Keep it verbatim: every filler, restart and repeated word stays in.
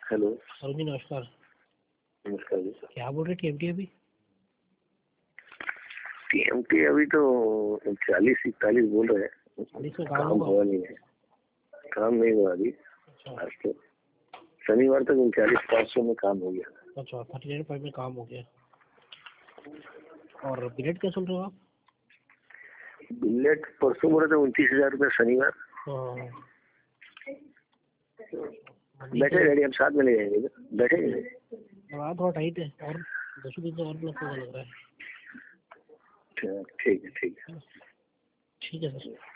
Hello. Arun ji नमस्कार। नमस्कार जी। क्या बोल रहे टीएमटी अभी? टीएमटी अभी तो चालीस इकतालीस बोल रहे हैं। चालीस में काम हुआ नहीं है, काम नहीं हुआ अभी। अच्छा आज तो शनिवार तक उनचालीस पाँच सौ में काम हो गया। अच्छा थर्टी नाइन फाइव में काम हो गया। और बिलेट क्या सुन रहे हो आप? बिलेट परसों बोले थे उनतीस हजार रुपये शनिवार। हाँ। बैठे रेडी, हम साथ में ले जाएंगे, बैठेंगे। हाँ थोड़ा टाइट है और दस दिन से और प्लस होगा लग रहा है। ठीक है ठीक है ठीक है सर।